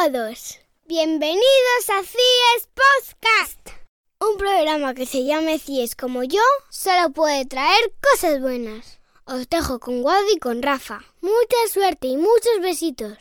todos, bienvenidos a CIES Podcast. Un programa que se llame CIES como yo solo puede traer cosas buenas. Os dejo con Wadi y con Rafa. Mucha suerte y muchos besitos.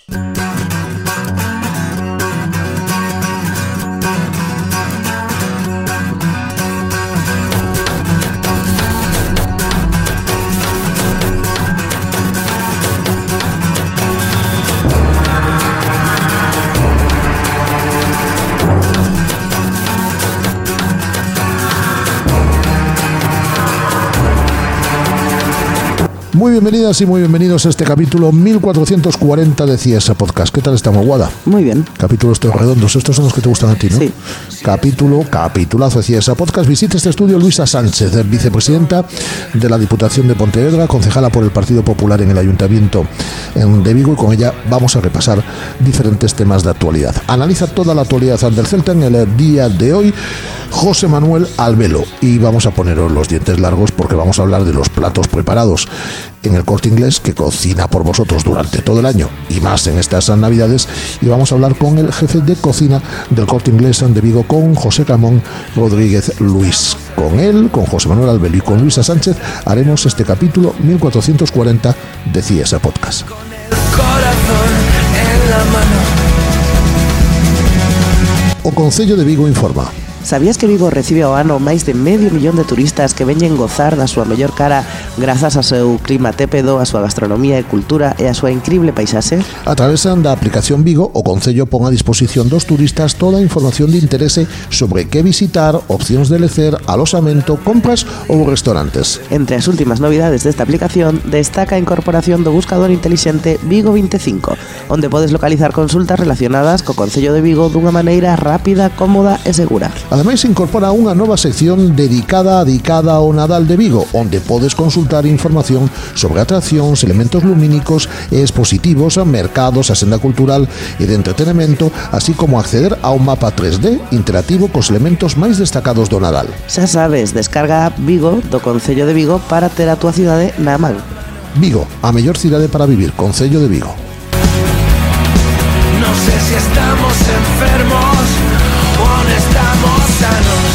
Muy bienvenidas y muy bienvenidos a este capítulo 1440 de CIES Podcast. ¿Qué tal estamos, Guada? Muy bien. Capítulos redondos, estos son los que te gustan a ti, ¿no? Sí. Capitulazo de CIES Podcast. Visita este estudio Luisa Sánchez, vicepresidenta de la Diputación de Pontevedra, concejala por el Partido Popular en el Ayuntamiento de Vigo, y con ella vamos a repasar diferentes temas de actualidad. Analiza toda la actualidad del Celta en el día de hoy José Manuel Albelo, y vamos a poneros los dientes largos porque vamos a hablar de los platos preparados en el Corte Inglés, que cocina por vosotros durante todo el año y más en estas navidades, y vamos a hablar con el jefe de cocina del Corte Inglés de Vigo, con José Ramón Rodríguez Luis. Con él, con José Manuel Albelo y con Luisa Sánchez haremos este capítulo 1440 de CIES Podcast. Con el corazón en la mano. O Concello de Vigo informa. Sabías que Vigo recibe ao ano máis de 500.000 de turistas que veñen gozar da súa mellor cara grazas ao seu clima tépedo, a súa gastronomía e cultura e a súa increíble paisaxe? A través da aplicación Vigo, o Concello pon a disposición dos turistas toda a información de interese sobre que visitar, opcións de lecer, alosamento, compras ou restaurantes. Entre as últimas novidades desta aplicación destaca a incorporación do buscador intelixente Vigo 25, onde podes localizar consultas relacionadas co Concello de Vigo dunha maneira rápida, cómoda e segura. Ademais, incorpora unha nova sección dedicada ao Nadal de Vigo, onde podes consultar información sobre atraccións, elementos lumínicos e expositivos, mercados, a senda cultural e de entretenimento, así como acceder a un mapa 3D interactivo cos elementos máis destacados do Nadal. Xa sabes, descarga a app Vigo do Concello de Vigo para ter a túa cidade na man. Vigo, a mellor cidade para vivir, Concello de Vigo. No sé si estamos enfermos o aún estamos sanos.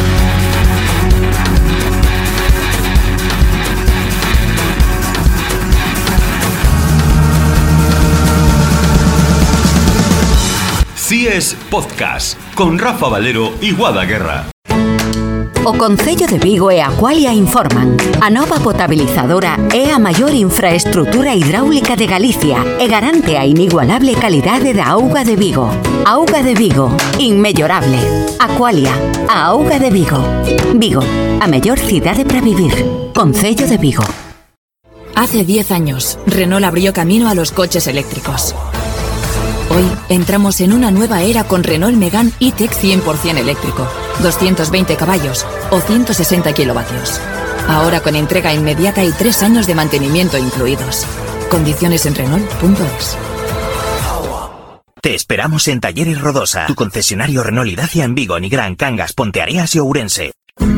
CIES Podcast con Rafa Valero e Guada Guerra. O Concello de Vigo e Aqualia informan. A nova potabilizadora é a maior infraestrutura hidráulica de Galicia e garante a inigualable calidade da auga de Vigo. Auga de Vigo, inmellorable. Aqualia, a auga de Vigo. Vigo, a mellor cidade para vivir. Concello de Vigo. Hace 10 años, Renault abrió camino a los coches eléctricos. Hoy entramos en una nueva era con Renault Megane E-Tech 100% eléctrico, 220 caballos o 160 kilovatios. Ahora con entrega inmediata y 3 años de mantenimiento incluidos. Condiciones en Renault.es. Te esperamos en Talleres Rodosa, tu concesionario Renault y Dacia en Vigo, Nigrán, Cangas, Ponteareas y Ourense.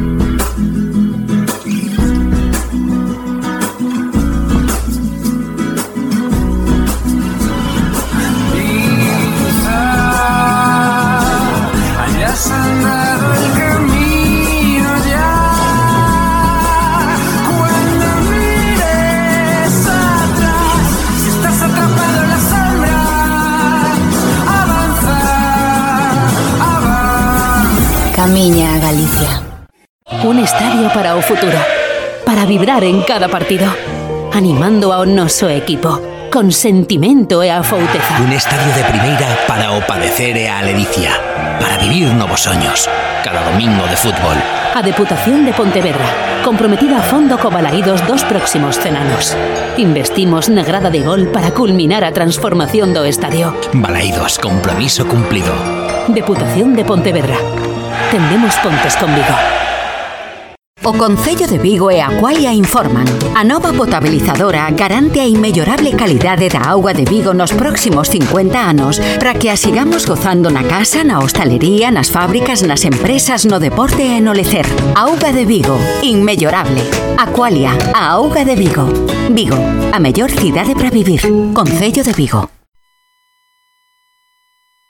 Camiña a Galicia. Un estadio para o futuro, para vibrar en cada partido, animando ao noso equipo, con sentimento e afouteza. Un estadio de primeira para o padecer e a ledicia, para vivir novos soños, cada domingo de fútbol. A Deputación de Pontevedra, comprometida a fondo co Balaídos dos próximos 100 anos. Investimos na grada de gol para culminar a transformación do estadio. Balaídos, compromiso cumplido. Deputación de Pontevedra. Tendemos pontes con Vigo. O Concello de Vigo e Aqualia informan. A nova potabilizadora garante a inmellorable calidade da auga de Vigo nos próximos 50 anos para que a sigamos gozando na casa, na hostalería, nas fábricas, nas empresas, no deporte e no lecer. Auga de Vigo, inmellorable. Aqualia, a auga de Vigo. Vigo, a mellor cidade para vivir. Concello de Vigo.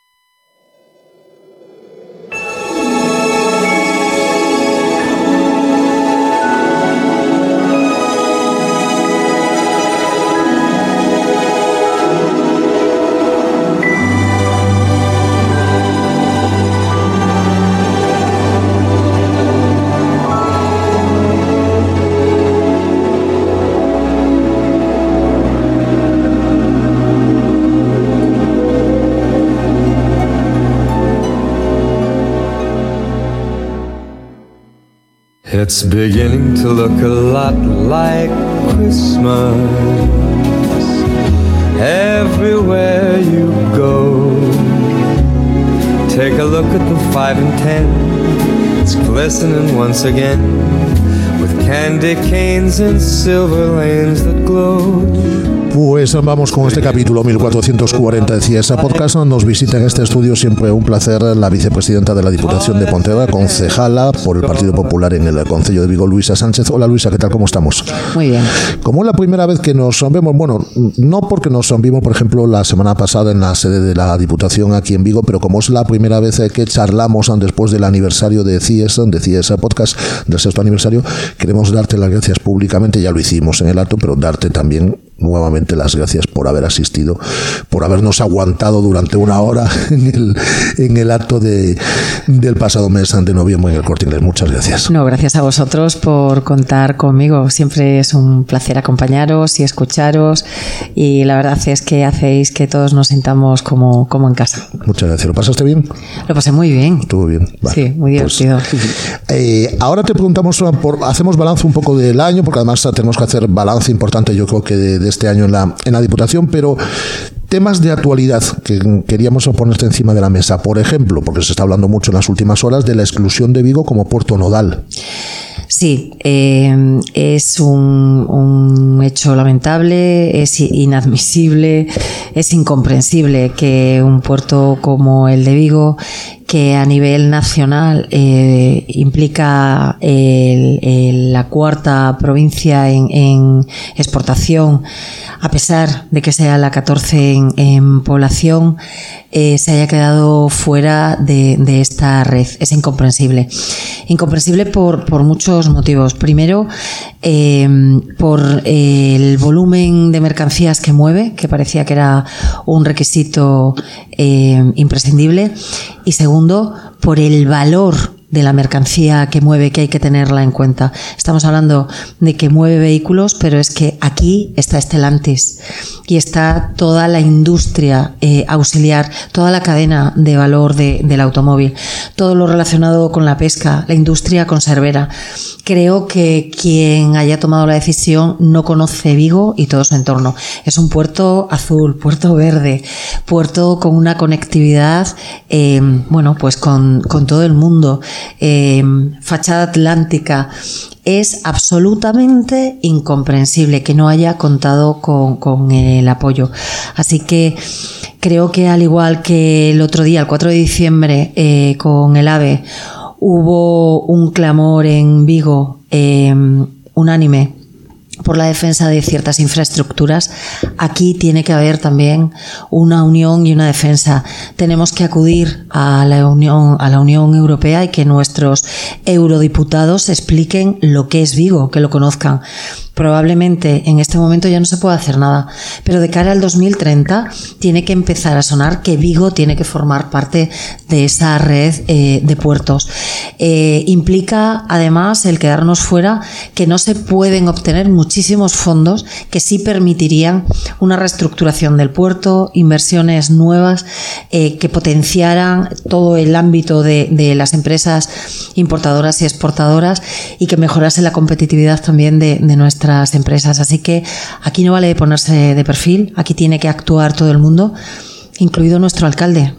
It's beginning to look a lot like Christmas everywhere you go. Take a look at the 5 and 10. It's glistening once again with candy canes and silver lanes that glow. Pues vamos con este capítulo 1440 de CIESA Podcast. Nos visita en este estudio, siempre un placer, la vicepresidenta de la Diputación de Pontevedra, concejala por el Partido Popular en el Concello de Vigo, Luisa Sánchez. Hola Luisa, ¿qué tal? ¿Cómo estamos? Muy bien. Como es la primera vez que nos vemos, bueno, no porque nos vimos, por ejemplo, la semana pasada en la sede de la Diputación aquí en Vigo, pero como es la primera vez que charlamos después del aniversario de CIESA Podcast, del 6º aniversario, queremos darte las gracias públicamente. Ya lo hicimos en el acto, pero darte también nuevamente las gracias por haber asistido, por habernos aguantado durante una hora en el acto del pasado mes de noviembre en el Corte Inglés. Muchas gracias. No, gracias a vosotros por contar conmigo. Siempre es un placer acompañaros y escucharos, y la verdad es que hacéis que todos nos sintamos como en casa. Muchas gracias. ¿Lo pasaste bien? Lo pasé muy bien. Estuvo bien. Vale. Sí, muy divertido. Pues, ahora te preguntamos, hacemos balance un poco del año, porque además tenemos que hacer balance importante, yo creo que de este año en la Diputación, pero temas de actualidad que queríamos ponerte encima de la mesa. Por ejemplo, porque se está hablando mucho en las últimas horas de la exclusión de Vigo como puerto nodal. Sí, es un hecho lamentable, es inadmisible, es incomprensible que un puerto como el de Vigo, que a nivel nacional implica la 4ª provincia en exportación, a pesar de que sea la 14 en población, se haya quedado fuera de esta red. Es incomprensible. Incomprensible por muchos motivos. Primero, por el volumen de mercancías que mueve, que parecía que era un requisito imprescindible. Y segundo, por el valor de la mercancía que mueve, que hay que tenerla en cuenta. Estamos hablando de que mueve vehículos, pero es que aquí está Stellantis y está toda la industria auxiliar, toda la cadena de valor del automóvil, todo lo relacionado con la pesca, la industria conservera. Creo que quien haya tomado la decisión no conoce Vigo y todo su entorno. Es un puerto azul, puerto verde, puerto con una conectividad, pues con todo el mundo, fachada atlántica. Es absolutamente incomprensible que no haya contado con el apoyo. Así que creo que, al igual que el otro día, el 4 de diciembre, con el AVE, hubo un clamor en Vigo unánime por la defensa de ciertas infraestructuras, aquí tiene que haber también una unión y una defensa. Tenemos que acudir a la Unión Europea y que nuestros eurodiputados expliquen lo que es Vigo, que lo conozcan. Probablemente en este momento ya no se puede hacer nada, pero de cara al 2030 tiene que empezar a sonar que Vigo tiene que formar parte de esa red de puertos. Implica además el quedarnos fuera, que no se pueden obtener muchísimos fondos que sí permitirían una reestructuración del puerto, inversiones nuevas que potenciaran todo el ámbito de las empresas importadoras y exportadoras, y que mejorase la competitividad también de nuestras empresas. Así que aquí no vale ponerse de perfil, aquí tiene que actuar todo el mundo, incluido nuestro alcalde.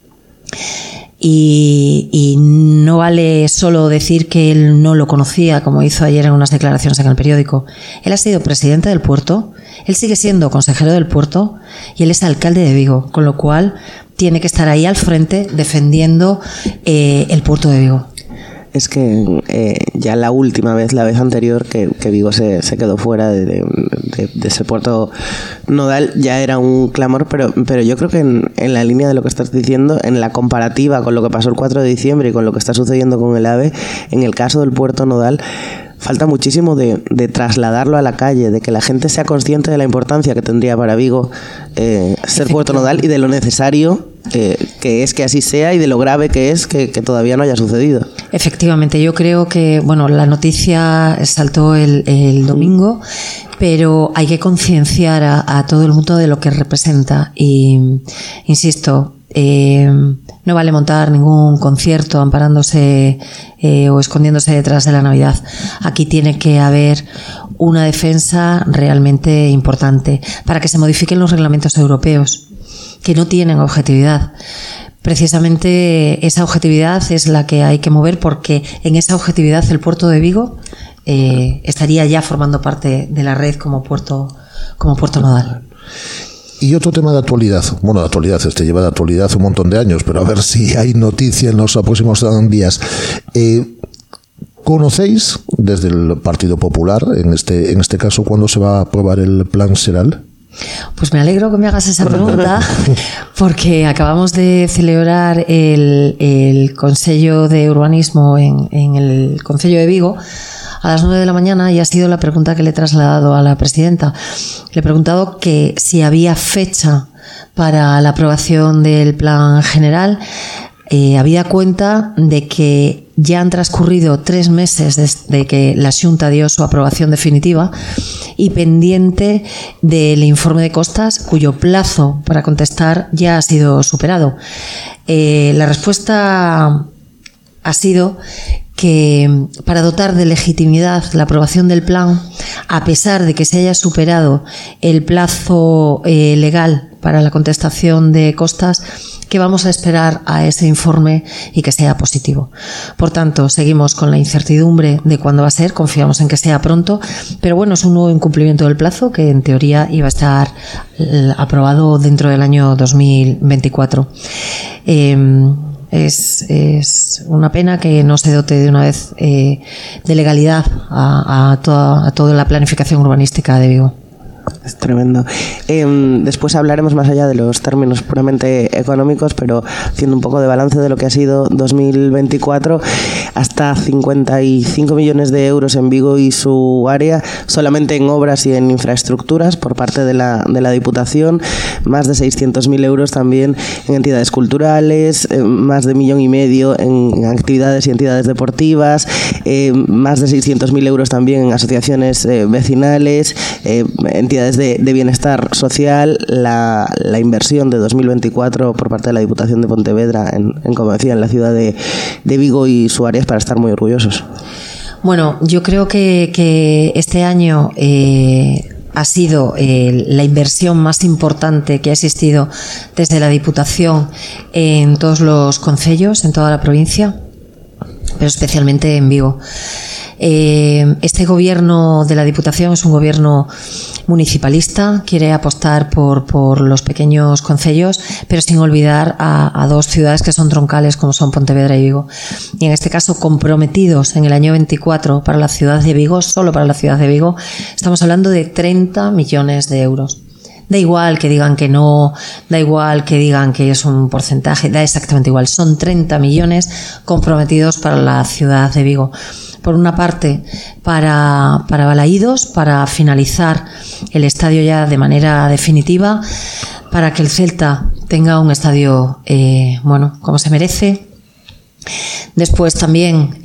Y no vale solo decir que él no lo conocía, como hizo ayer en unas declaraciones en el periódico. Él ha sido presidente del puerto, él sigue siendo consejero del puerto y él es alcalde de Vigo, con lo cual tiene que estar ahí al frente defendiendo el puerto de Vigo. Es que ya la última vez, la vez anterior que Vigo se quedó fuera de ese puerto nodal, ya era un clamor, pero yo creo que en la línea de lo que estás diciendo, en la comparativa con lo que pasó el 4 de diciembre y con lo que está sucediendo con el AVE, en el caso del puerto nodal, falta muchísimo de trasladarlo a la calle, de que la gente sea consciente de la importancia que tendría para Vigo ser puerto nodal y de lo necesario que es que así sea y de lo grave que es que todavía no haya sucedido. Efectivamente, yo creo que, bueno, la noticia saltó el domingo, pero hay que concienciar a todo el mundo de lo que representa y, insisto, no vale montar ningún concierto amparándose o escondiéndose detrás de la Navidad. Aquí tiene que haber una defensa realmente importante para que se modifiquen los reglamentos europeos, que no tienen objetividad. Precisamente esa objetividad es la que hay que mover, porque en esa objetividad el puerto de Vigo estaría ya formando parte de la red como puerto nodal. Y otro tema de actualidad, bueno, de actualidad, lleva de actualidad un montón de años, pero a ver si hay noticia en los próximos días. ¿Conocéis desde el Partido Popular, en este caso, cuándo se va a aprobar el Plan Seral? Pues me alegro que me hagas esa pregunta, porque acabamos de celebrar el Consello de Urbanismo en el Concello de Vigo a las 9 de la mañana, y ha sido la pregunta que le he trasladado a la presidenta. Le he preguntado que si había fecha para la aprobación del plan general. Habida cuenta de que ya han transcurrido 3 meses desde que la Xunta dio su aprobación definitiva y pendiente del informe de costas, cuyo plazo para contestar ya ha sido superado. La respuesta ha sido que para dotar de legitimidad la aprobación del plan, a pesar de que se haya superado el plazo legal para la contestación de costas, que vamos a esperar a ese informe y que sea positivo. Por tanto, seguimos con la incertidumbre de cuándo va a ser, confiamos en que sea pronto, pero bueno, es un nuevo incumplimiento del plazo que en teoría iba a estar aprobado dentro del año 2024. Es una pena que no se dote de una vez de legalidad a toda la planificación urbanística de Vigo. Es tremendo. Después hablaremos más allá de los términos puramente económicos, pero haciendo un poco de balance de lo que ha sido 2024, hasta 55 millones de euros en Vigo y su área, solamente en obras y en infraestructuras por parte de la Diputación, más de 600.000 euros también en entidades culturales, más de 1,5 millones en actividades y entidades deportivas, más de 600.000 euros también en asociaciones vecinales, entidades de bienestar social. La inversión de 2024 por parte de la Diputación de Pontevedra como decía, en la ciudad de Vigo y su área es para estar muy orgullosos. Bueno, yo creo que este año ha sido la inversión más importante que ha existido desde la Diputación en todos los concellos, en toda la provincia, pero especialmente en Vigo. Este gobierno de la Diputación es un gobierno municipalista, quiere apostar por los pequeños concellos, pero sin olvidar a 2 ciudades que son troncales, como son Pontevedra y Vigo. Y en este caso, comprometidos en el año 24 para la ciudad de Vigo, solo para la ciudad de Vigo, estamos hablando de 30 millones de euros. Da igual que digan que no, da igual que digan que es un porcentaje, da exactamente igual. Son 30 millones comprometidos para la ciudad de Vigo. Por una parte, para Balaídos, para finalizar el estadio ya de manera definitiva, para que el Celta tenga un estadio, como se merece. Después también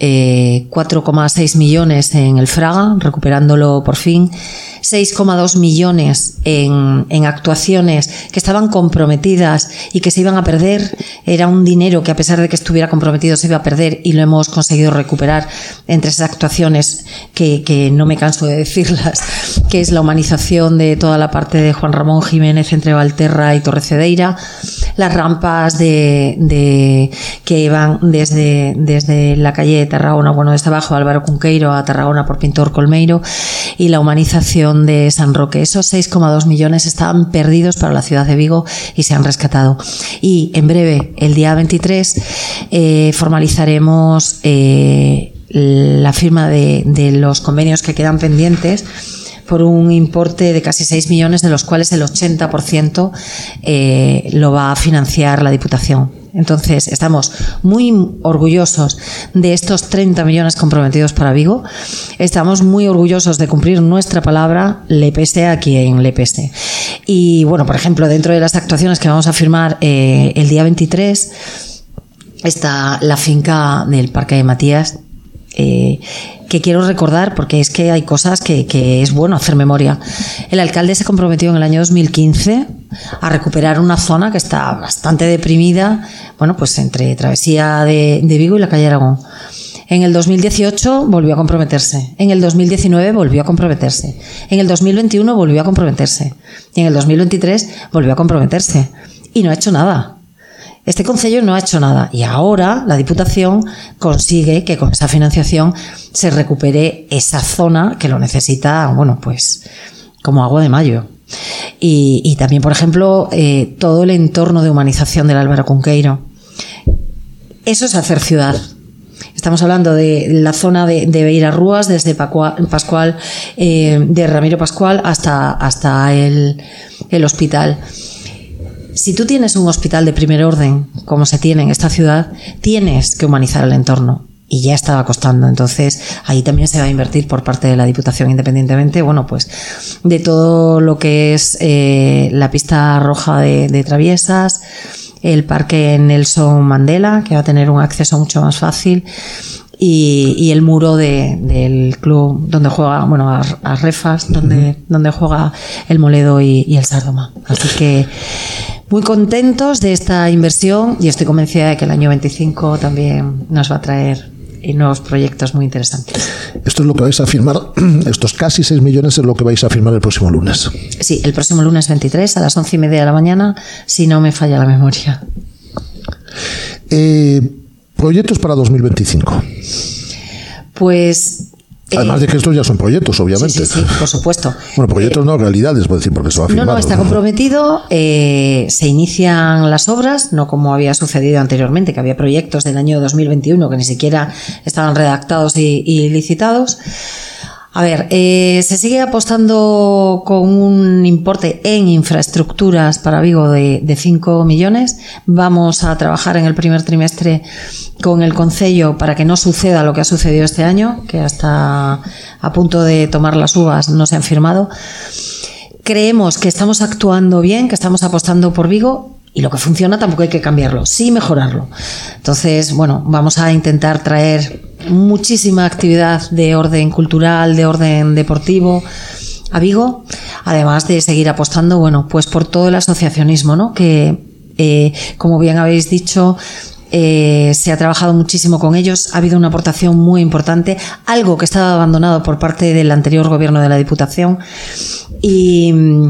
4,6 millones en el Fraga, recuperándolo por fin. 6,2 millones en actuaciones que estaban comprometidas y que se iban a perder. Era un dinero que, a pesar de que estuviera comprometido, se iba a perder, y lo hemos conseguido recuperar entre esas actuaciones que no me canso de decirlas, que es la humanización de toda la parte de Juan Ramón Jiménez entre Valterra y Torrecedeira, las rampas que van desde la calle de Tarragona, desde abajo Álvaro Cunqueiro a Tarragona por Pintor Colmeiro, y la humanización de San Roque. Esos 6,2 millones estaban perdidos para la ciudad de Vigo y se han rescatado. Y en breve, el día 23, formalizaremos la firma de los convenios que quedan pendientes por un importe de casi 6 millones, de los cuales el 80% lo va a financiar la Diputación. Entonces, estamos muy orgullosos de estos 30 millones comprometidos para Vigo. Estamos muy orgullosos de cumplir nuestra palabra, le pese a quien le pese. Y bueno, por ejemplo, dentro de las actuaciones que vamos a firmar el día 23 está la finca del Parque de Matías, que quiero recordar porque es que hay cosas que es bueno hacer memoria. El alcalde se comprometió en el año 2015 a recuperar una zona que está bastante deprimida, bueno, pues entre Travesía de Vigo y la calle Aragón. En el 2018 volvió a comprometerse, en el 2019 volvió a comprometerse, en el 2021 volvió a comprometerse y en el 2023 volvió a comprometerse y no ha hecho nada. Este concello no ha hecho nada y ahora la Diputación consigue que con esa financiación se recupere esa zona que lo necesita, bueno, pues como agua de mayo. Y también, por ejemplo, todo el entorno de humanización del Álvaro Cunqueiro. Eso es hacer ciudad. Estamos hablando de la zona de Beirarrúas, desde Pascual, de Ramiro Pascual hasta el hospital. Si tú tienes un hospital de primer orden, como se tiene en esta ciudad, tienes que humanizar el entorno. Y ya estaba costando. Entonces, ahí también se va a invertir por parte de la Diputación, independientemente, bueno, pues de todo lo que es la pista roja de traviesas, el parque Nelson Mandela, que va a tener un acceso mucho más fácil, y el muro del club donde juega, bueno, a Refas, donde juega el Moledo y el Sardoma. Así que muy contentos de esta inversión y estoy convencida de que el año 25 también nos va a traer nuevos proyectos muy interesantes. Esto es lo que vais a firmar, estos casi 6 millones es lo que vais a firmar el próximo lunes. Sí, el próximo lunes 23 a las 11:30 de la mañana, si no me falla la memoria. Proyectos para 2025. Pues además de que estos ya son proyectos, obviamente. Sí, por supuesto. Bueno, proyectos no, realidades, puedo decir, porque se va a firmar. No, está comprometido. Se inician las obras, no como había sucedido anteriormente, que había proyectos del año 2021 que ni siquiera estaban redactados y licitados. A ver, se sigue apostando con un importe en infraestructuras para Vigo de 5 millones. Vamos a trabajar en el primer trimestre con el concello para que no suceda lo que ha sucedido este año, que hasta a punto de tomar las uvas no se han firmado. Creemos que estamos actuando bien, que estamos apostando por Vigo. Y lo que funciona tampoco hay que cambiarlo, sí mejorarlo. Entonces, bueno, vamos a intentar traer muchísima actividad de orden cultural, de orden deportivo a Vigo, además de seguir apostando, bueno, pues por todo el asociacionismo, ¿no? Que, como bien habéis dicho, se ha trabajado muchísimo con ellos, ha habido una aportación muy importante, algo que estaba abandonado por parte del anterior gobierno de la Diputación y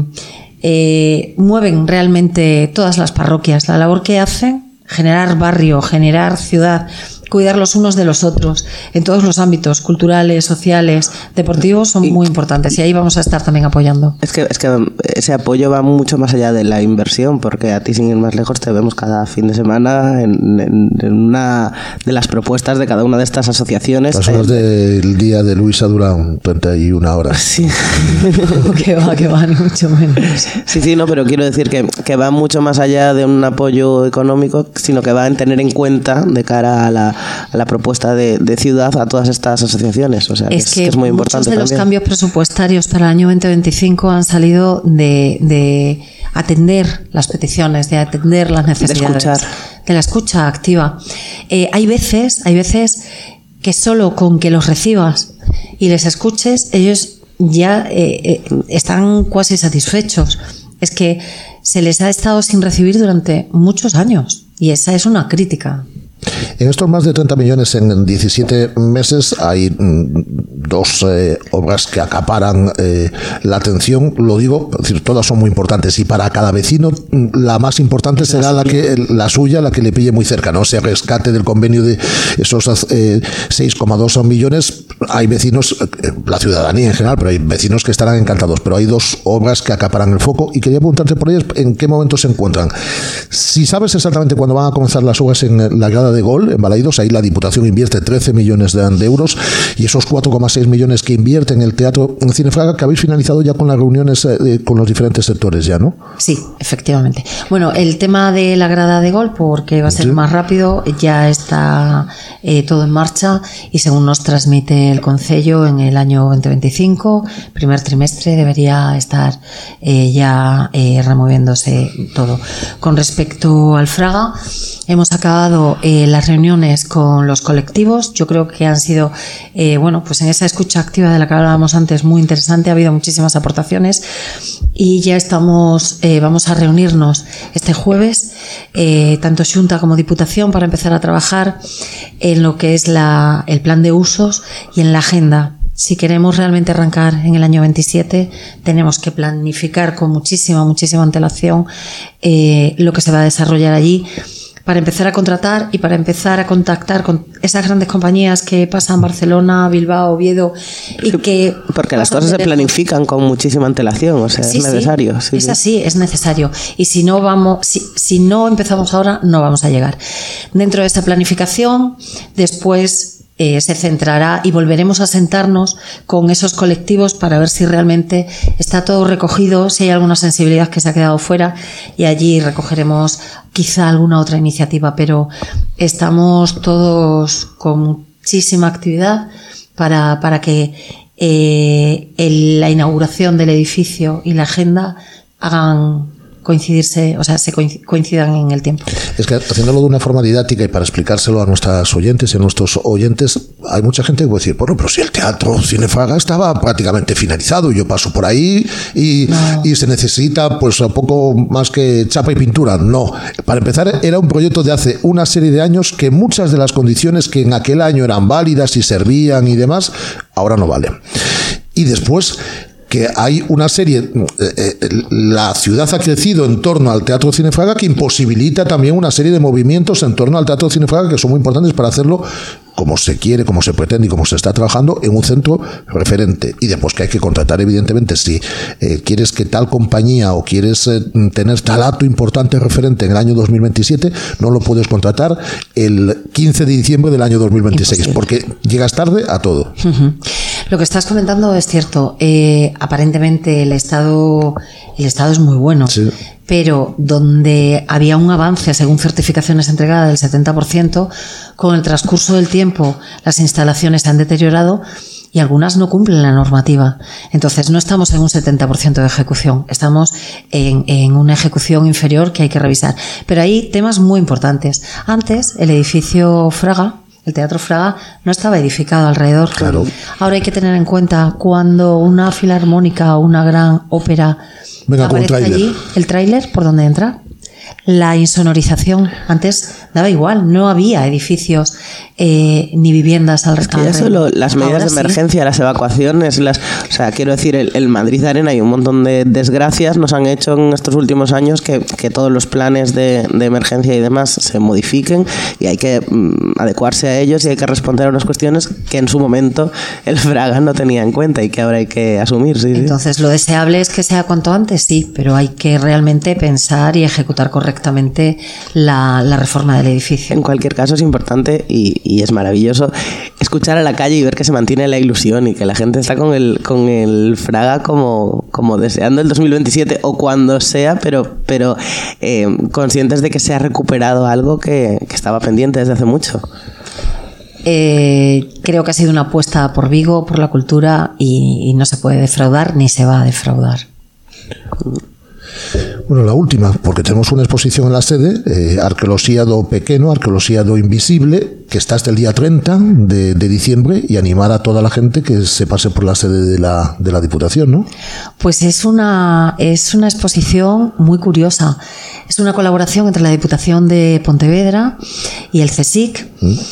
mueven realmente todas las parroquias. La labor que hacen, generar barrio, generar ciudad, cuidar los unos de los otros en todos los ámbitos culturales, sociales, deportivos, son muy importantes y ahí vamos a estar también apoyando. Es que ese apoyo va mucho más allá de la inversión, porque a ti, sin ir más lejos, te vemos cada fin de semana en una de las propuestas de cada una de estas asociaciones. Las horas del día de Luisa duran 31 horas. Sí. que va, ni mucho menos. Sí, no, pero quiero decir que va mucho más allá de un apoyo económico, sino que va a tener en cuenta de cara a la propuesta de ciudad a todas estas asociaciones. O sea, que es muy importante. Muchos de los cambios presupuestarios para el año 2025 han salido de atender las peticiones, de atender las necesidades, de la escucha activa. Hay veces que solo con que los recibas y les escuches, ellos ya están cuasi satisfechos. Es que se les ha estado sin recibir durante muchos años y esa es una crítica. En estos más de 30 millones en 17 meses hay dos obras que acaparan la atención. Lo digo, es decir, todas son muy importantes y para cada vecino la más importante será la suya, la que le pille muy cerca, ¿no? Ese rescate del convenio de esos 6,2 millones. Hay vecinos, la ciudadanía en general, pero hay vecinos que estarán encantados. Pero hay dos obras que acaparan el foco y quería preguntarte por ellas en qué momento se encuentran. Si sabes exactamente cuándo van a comenzar las obras en la grada de Gol, en Balaidos. Ahí la Diputación invierte 13 millones de euros, y esos 4,6 millones que invierte en el Teatro Cinefraga, que habéis finalizado ya con las reuniones con los diferentes sectores ya, ¿no? Sí, efectivamente. Bueno, el tema de la grada de Gol, porque va a ser más rápido, ya está todo en marcha, y según nos transmite el Concello, en el año 2025, primer trimestre, debería estar ya removiéndose todo. Con respecto al Fraga, hemos acabado las reuniones con los colectivos. Yo creo que han sido, pues en esa escucha activa de la que hablábamos antes, muy interesante. Ha habido muchísimas aportaciones y ya estamos, vamos a reunirnos este jueves, tanto Xunta como Diputación, para empezar a trabajar en lo que es el plan de usos y en la agenda. Si queremos realmente arrancar en el año 27, tenemos que planificar con muchísima antelación lo que se va a desarrollar allí, para empezar a contratar y para empezar a contactar con esas grandes compañías que pasan Barcelona, Bilbao, Oviedo, y que... Porque las cosas se planifican con muchísima antelación, o sea, sí, es necesario. Sí, es así, es necesario. Y si no si no empezamos ahora, no vamos a llegar. Dentro de esta planificación, después se centrará y volveremos a sentarnos con esos colectivos para ver si realmente está todo recogido, si hay alguna sensibilidad que se ha quedado fuera, y allí recogeremos quizá alguna otra iniciativa, pero estamos todos con muchísima actividad para que la inauguración del edificio y la agenda hagan coincidirse, o sea, coincidan en el tiempo. Es que haciéndolo de una forma didáctica y para explicárselo a nuestras oyentes y a nuestros oyentes, hay mucha gente que puede decir, bueno, pero si el Teatro Cinefraga estaba prácticamente finalizado, yo paso por ahí y se necesita pues un poco más que chapa y pintura. No, para empezar era un proyecto de hace una serie de años que muchas de las condiciones que en aquel año eran válidas y servían y demás, ahora no valen. Y después, que hay una serie, la ciudad ha crecido en torno al Teatro Cinefraga, que imposibilita también una serie de movimientos en torno al Teatro Cinefraga que son muy importantes para hacerlo como se quiere, como se pretende y como se está trabajando en un centro referente. Y después que hay que contratar, evidentemente, si quieres que tal compañía o quieres tener tal acto importante referente en el año 2027, no lo puedes contratar el 15 de diciembre del año 2026, porque llegas tarde a todo. Lo que estás comentando es cierto. Aparentemente el estado es muy bueno. Sí. Pero donde había un avance, según certificaciones entregadas, del 70%, con el transcurso del tiempo las instalaciones se han deteriorado y algunas no cumplen la normativa. Entonces no estamos en un 70% de ejecución, estamos en una ejecución inferior que hay que revisar. Pero hay temas muy importantes. Antes, el edificio Fraga, el Teatro Fraga, no estaba edificado alrededor. Claro. Ahora hay que tener en cuenta, cuando una filarmónica o una gran ópera aparece allí, el tráiler por donde entra, la insonorización. Antes daba igual, no había edificios ni viviendas al respecto. Es que ya solo las medidas de emergencia, las evacuaciones, o sea, quiero decir, el Madrid Arena y un montón de desgracias nos han hecho en estos últimos años que todos los planes de emergencia y demás se modifiquen, y hay que adecuarse a ellos y hay que responder a unas cuestiones que en su momento el Fraga no tenía en cuenta y que ahora hay que asumir. Sí, entonces, lo deseable es que sea cuanto antes, sí, pero hay que realmente pensar y ejecutar correctamente la reforma del edificio. En cualquier caso es importante y es maravilloso escuchar a la calle y ver que se mantiene la ilusión y que la gente está con el Fraga como deseando el 2027 o cuando sea, pero conscientes de que se ha recuperado algo que estaba pendiente desde hace mucho. Creo que ha sido una apuesta por Vigo, por la cultura, y no se puede defraudar ni se va a defraudar. Bueno, la última, porque tenemos una exposición en la sede, Arqueoloxía do Pequeno, Arqueoloxía do Invisible, que está hasta el día 30 de diciembre, y animar a toda la gente que se pase por la sede de la Diputación, ¿no? Pues es una exposición muy curiosa. Es una colaboración entre la Diputación de Pontevedra y el CSIC,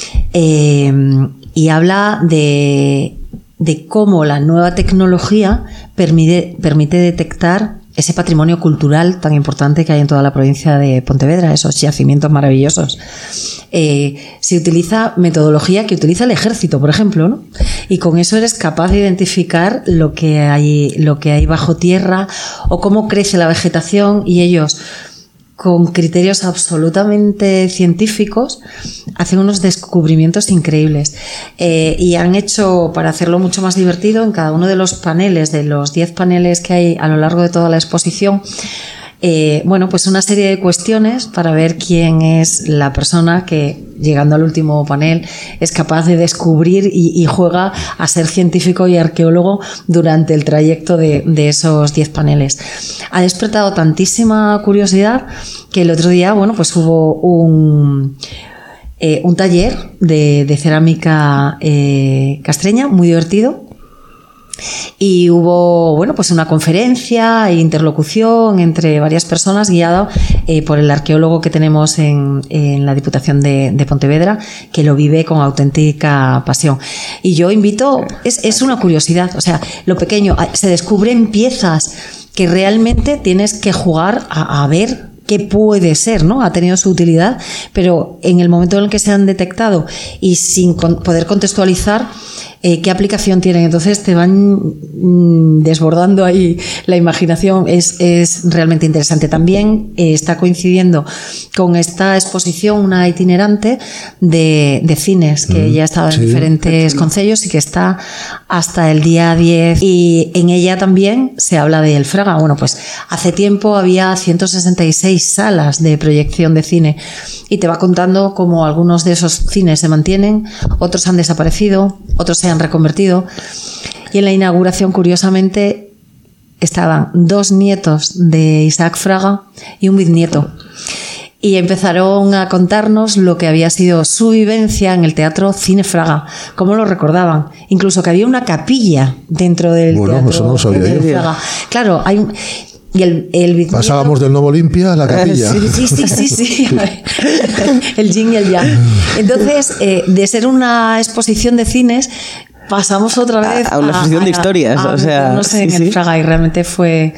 y habla de cómo la nueva tecnología permite detectar ese patrimonio cultural tan importante que hay en toda la provincia de Pontevedra, esos yacimientos maravillosos. Se utiliza metodología que utiliza el ejército, por ejemplo, ¿no? Y con eso eres capaz de identificar lo que hay bajo tierra o cómo crece la vegetación, y ellos, con criterios absolutamente científicos, hacen unos descubrimientos increíbles. Y han hecho, para hacerlo mucho más divertido, en cada uno de los paneles, de los 10 paneles que hay a lo largo de toda la exposición, pues una serie de cuestiones para ver quién es la persona que, llegando al último panel, es capaz de descubrir y juega a ser científico y arqueólogo durante el trayecto de esos 10 paneles. Ha despertado tantísima curiosidad que el otro día, hubo un taller de cerámica castreña muy divertido. Y hubo una conferencia e interlocución entre varias personas guiada por el arqueólogo que tenemos en la Diputación de Pontevedra, que lo vive con auténtica pasión. Y yo invito, es una curiosidad, o sea, lo pequeño, se descubren piezas que realmente tienes que jugar a ver qué puede ser, ¿no? Ha tenido su utilidad, pero en el momento en el que se han detectado y sin poder contextualizar qué aplicación tienen, entonces te van desbordando ahí la imaginación. Es realmente interesante. También está coincidiendo con esta exposición una itinerante de cines que ya ha estado en diferentes concellos y que está hasta el día 10, y en ella también se habla del Fraga. Hace tiempo había 166 salas de proyección de cine y te va contando cómo algunos de esos cines se mantienen, otros han desaparecido, otros se han reconvertido. Y en la inauguración, curiosamente, estaban 2 nietos de Isaac Fraga y un bisnieto. Y empezaron a contarnos lo que había sido su vivencia en el Teatro Cine Fraga, cómo lo recordaban. Incluso que había una capilla dentro del teatro eso no lo sabía yo. Fraga. Claro, hay... Y el bisnieto... Pasábamos del Nuevo Olimpia a la capilla. Sí. El yin y el yang. Entonces, de ser una exposición de cines, pasamos otra vez a una exposición de historias. En el Fraga, y realmente fue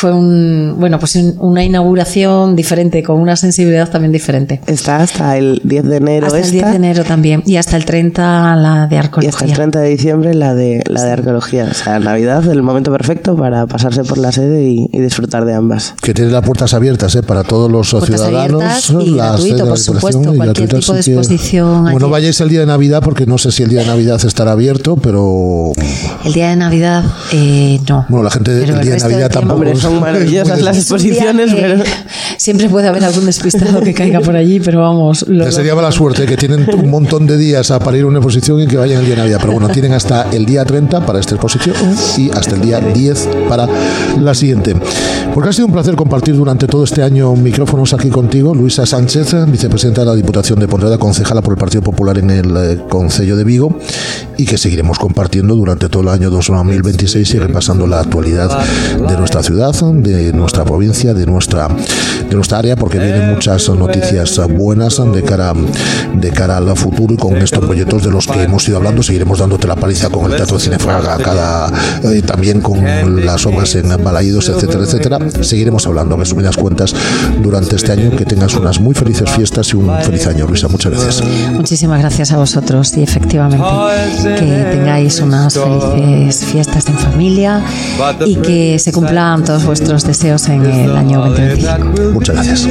una inauguración diferente, con una sensibilidad también diferente. Está hasta el 10 de enero. Hasta el 10 de enero también. Y hasta el 30 la de arqueología. Y hasta el 30 de diciembre la de arqueología. O sea, Navidad, el momento perfecto para pasarse por la sede y disfrutar de ambas. Que tiene las puertas abiertas para todos los ciudadanos. Y gratuito, por supuesto, cualquier tipo de exposición. No vayáis el día de Navidad, porque no sé si el día de Navidad estará abierto, pero... El día de Navidad, no. Bueno, la gente del día de Navidad tampoco... Hombre, son maravillosas las exposiciones, pero... Siempre puede haber algún despistado que caiga por allí, pero vamos... Sería mala suerte que tienen un montón de días para ir a una exposición y que vayan el día de Navidad. Pero bueno, tienen hasta el día 30 para esta exposición y hasta el día 10 para la siguiente. Porque ha sido un placer compartir durante todo este año micrófonos aquí contigo, Luisa Sánchez, vicepresidenta de la Diputación de Pontevedra, concejala por el Partido Popular en el Concello de Vigo, y que seguiremos compartiendo durante todo el año 2026 y repasando la actualidad de nuestra ciudad, de nuestra provincia, de nuestra área, porque vienen muchas noticias buenas de cara al futuro, y con estos proyectos de los que hemos ido hablando seguiremos dándote la paliza con el Teatro de Cine Fraga, también con las obras en Balaídos, etcétera. Seguiremos hablando, en resumidas cuentas, durante este año. Que tengas unas muy felices fiestas y un feliz año, Luisa. Muchas gracias. Muchísimas gracias a vosotros, y efectivamente que tengáis unas felices fiestas en familia y que se cumplan todos vuestros deseos en el año 2025. Muchas gracias.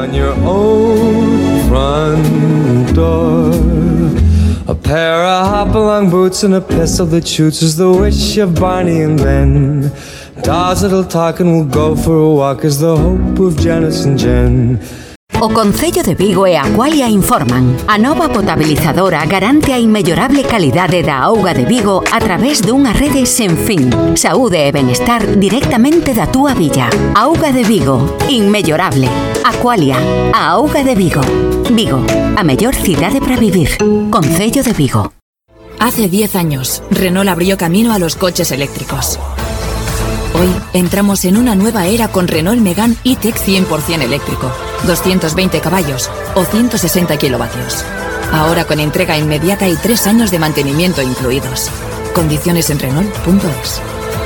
A pair of hop-along boots and a pistol that shoots is the wish of Barney and Ben. Dolls that'll talk and we'll go for a walk is the hope of Janice and Jen. O Concello de Vigo e Aqualia informan. A nova potabilizadora garante a inmellorable calidade da auga de Vigo a través dunha rede sen fin. Saúde e benestar directamente da túa villa. Auga de Vigo, inmellorable. Aqualia, a auga de Vigo. Vigo, a mellor cidade para vivir. Concello de Vigo. Hace 10 años, Renault abrió camino a los coches eléctricos. Hoy entramos en una nueva era con Renault Megane E-Tech 100% eléctrico, 220 caballos o 160 kilovatios. Ahora con entrega inmediata y 3 años de mantenimiento incluidos. Condiciones en Renault.es.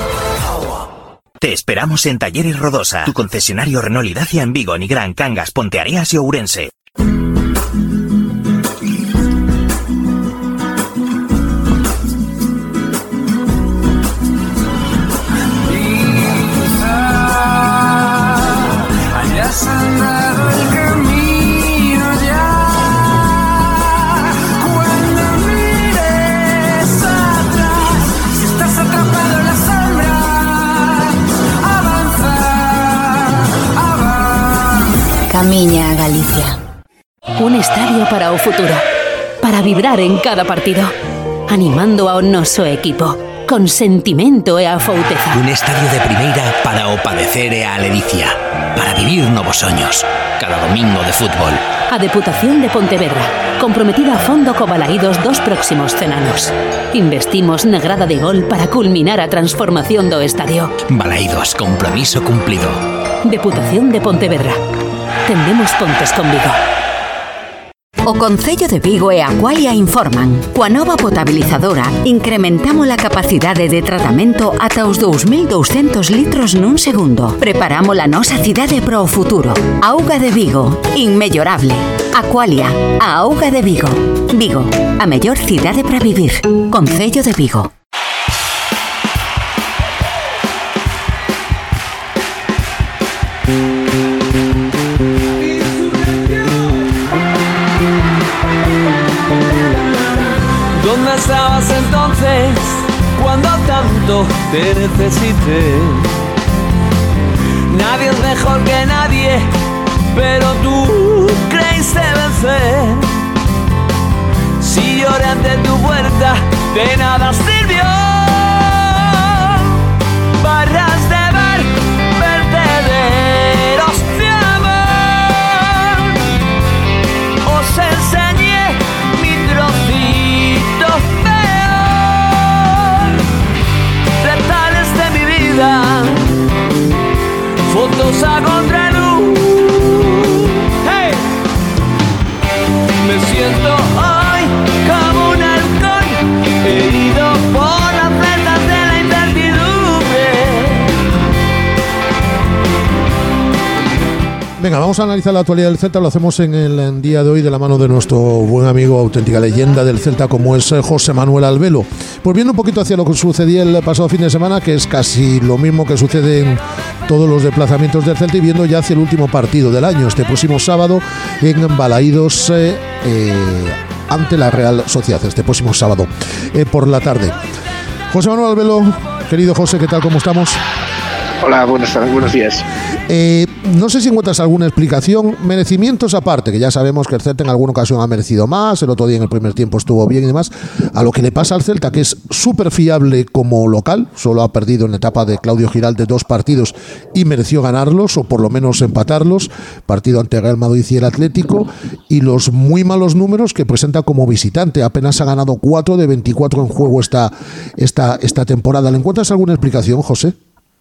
Te esperamos en Talleres Rodosa, tu concesionario Renault y Dacia en Vigo, Nigrán, Cangas, Ponteareas y Ourense. Yes, I'd rather miña Galicia. Un estadio para o futuro, para vibrar en cada partido, animando ao noso equipo, con sentimento e afouteza. Un estadio de primeira para o padecer e a ledicia, para vivir novos soños, cada domingo de fútbol. A Deputación de Pontevedra, comprometida a fondo co Balaídos dos próximos 100 anos. Investimos na grada de gol para culminar a transformación do estadio. Balaídos, compromiso cumplido. Deputación de Pontevedra. Tendemos pontes con Vigo. O Concello de Vigo e Aqualia informan. Coa nova potabilizadora, incrementamos a capacidade de tratamento ata os 2.200 litros nun segundo. Preparamos a nosa cidade para o futuro. Auga de Vigo, inmellorable. Aqualia, a auga de Vigo. Vigo, a mellor cidade para vivir. Concello de Vigo. ¿Dónde estabas entonces cuando tanto te necesité? Nadie es mejor que nadie, pero tú creíste vencer. Si lloré ante tu puerta, de nada sirvió. Barras de bar, vertederos de amor. Os enseñé mi trocito peor. Detalles de mi vida, fotos a contraluz. Hey. Me siento hoy como un halcón, herido por las flechas de la incertidumbre. Venga, vamos a analizar la actualidad del Celta. Lo hacemos en el día de hoy de la mano de nuestro buen amigo, auténtica leyenda del Celta, como es José Manuel Albelo. Pues viendo un poquito hacia lo que sucedía el pasado fin de semana, que es casi lo mismo que sucede en todos los desplazamientos del Celta, y viendo ya hacia el último partido del año, este próximo sábado en Balaídos, ante la Real Sociedad, este próximo sábado por la tarde. José Manuel Albelo, querido José, ¿qué tal? ¿Cómo estamos? Hola, buenos días. No sé si encuentras alguna explicación, merecimientos aparte, que ya sabemos que el Celta en alguna ocasión ha merecido más, el otro día en el primer tiempo estuvo bien y demás, a lo que le pasa al Celta, que es súper fiable como local, solo ha perdido en la etapa de Claudio Giralde 2 partidos y mereció ganarlos, o por lo menos empatarlos, partido ante Real Madrid y el Atlético, y los muy malos números que presenta como visitante, apenas ha ganado 4 de 24 en juego esta temporada. ¿Le encuentras alguna explicación, José?